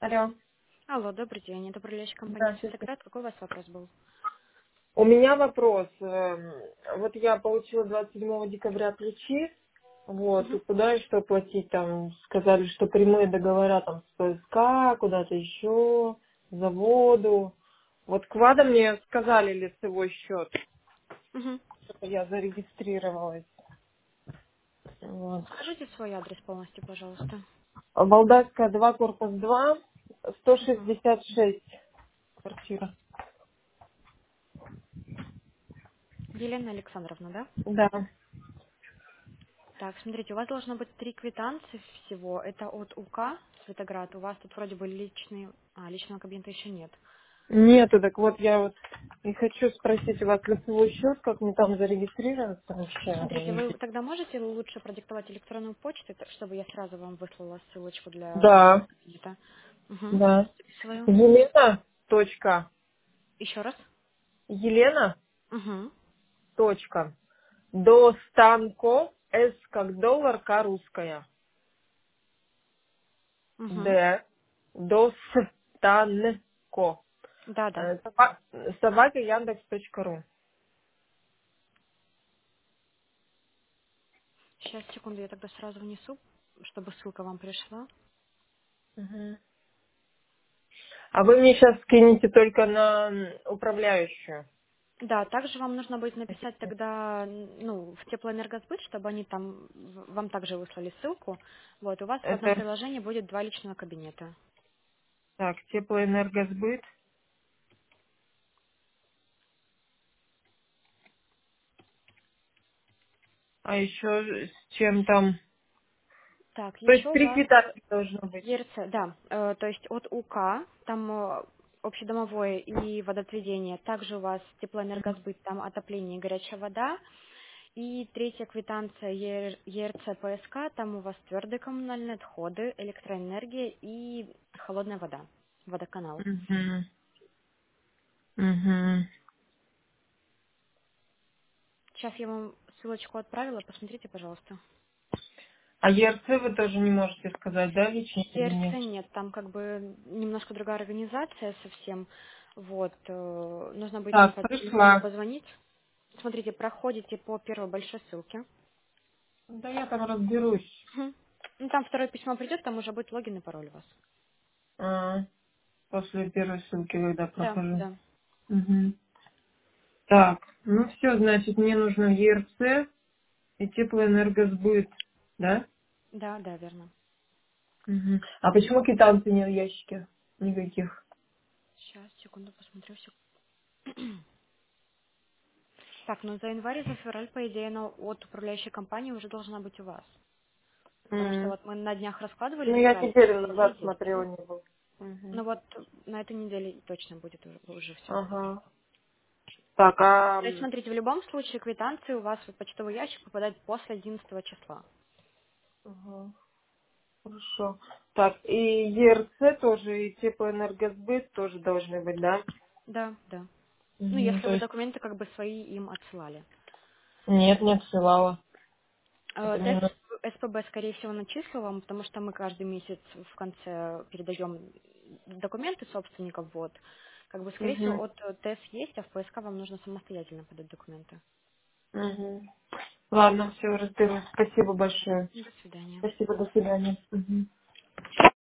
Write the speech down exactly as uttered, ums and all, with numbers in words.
Алло. Алло, добрый день. Это управляющая компания Здравствуйте. «Светоград». Какой у вас вопрос был? У меня вопрос. Эм, Вот я получила двадцать седьмого декабря ключи. Вот, и Мгм. куда и что платить там? Сказали, что прямые договора там с П С К, куда-то еще, заводу. Вот Квада мне сказали лицевой счет, Мгм. чтобы я зарегистрировалась. Вот. Скажите свой адрес полностью, пожалуйста. Валдайская два, корпус два, сто Мгм. шестьдесят шесть квартира. Елена Александровна, да? Да. Так, смотрите, у вас должно быть три квитанции всего. Это от УК «Светоград». У вас тут вроде бы личный, а, личного кабинета еще нет. Нету, так вот я вот и хочу спросить у вас лицевой счет, как мне там зарегистрироваться Смотрите, вообще. вы тогда можете лучше продиктовать электронную почту, т- чтобы я сразу вам выслала ссылочку для Да, личного кабинета? Угу. да. Записываю. Елена, точка, Еще раз. Елена, Угу. точка, Достанко, С как доллар, К русская, Угу. Д, Достанко, Да, да. Э, соба- собака Яндекс точка ру. Сейчас, секунду, я тогда сразу внесу, чтобы ссылка вам пришла. Мгм. А вы мне сейчас скинете только на м, управляющую. Да, также вам нужно будет написать тогда, н- ну, в теплоэнергосбыт, чтобы они там в- вам также выслали ссылку. Вот, у вас в одном Это приложении будет два личного кабинета. так, теплоэнергосбыт. А еще с чем там? Так, То есть еще у три вас квитанции должно быть. Е Р Ц, да, э, то есть от У К, там э, общедомовое и водоотведение. Также у вас теплоэнергосбыт, там отопление и горячая вода. И третья квитанция Е Р Ц П С К, там у вас твердые коммунальные отходы, электроэнергия и холодная вода, водоканал. Угу. Угу. Сейчас я вам ссылочку отправила, посмотрите, пожалуйста. А Е Р Ц вы тоже не можете сказать, да, личный Е Р кабинет? Ц нет, там как бы немножко другая организация совсем. Вот, э, нужно будет им Так, по телефону пришла. позвонить. Смотрите, проходите по первой большой ссылке. Да я там разберусь. Мгм. Ну, там второе письмо придет, там уже будет логин и пароль у вас. А, после первой ссылки, когда Да, прохожу. да, Угу. Так, ну все, значит, мне нужно Е Р Ц и теплоэнергосбыт, да? да, да, верно. Угу. А почему квитанций нет в ящике? Никаких. Сейчас, секунду, посмотрю. сек- Так, ну за январь и за февраль, по идее, она от управляющей компании уже должна быть у вас. Потому что М. вот мы на днях раскладывали Ну, я детали, неделю по идее, назад есть. смотрела, не было. Угу. Ну вот на этой неделе точно будет уже, уже все. Ага. Так, а... То есть, смотрите, в любом случае квитанции у вас в почтовый ящик попадают после одиннадцатого числа. Ага, хорошо. Так, и Е Р Ц тоже, и теплоэнергосбыт тоже должны быть, да? Да, да. Ну, Угу, если то вы есть... документы как бы свои им отсылали. Нет, не отсылала. Э, Это мне... Тест на- С П Б, скорее всего, начислил вам, потому что мы каждый месяц в конце передаем документы собственников. Вот. Как бы, скорее всего, Угу, от э, Т С есть, а в П С К вам нужно самостоятельно подать документы. угу. Ладно, все, разберусь. Спасибо большое. До свидания. Спасибо, до свидания. Мгм.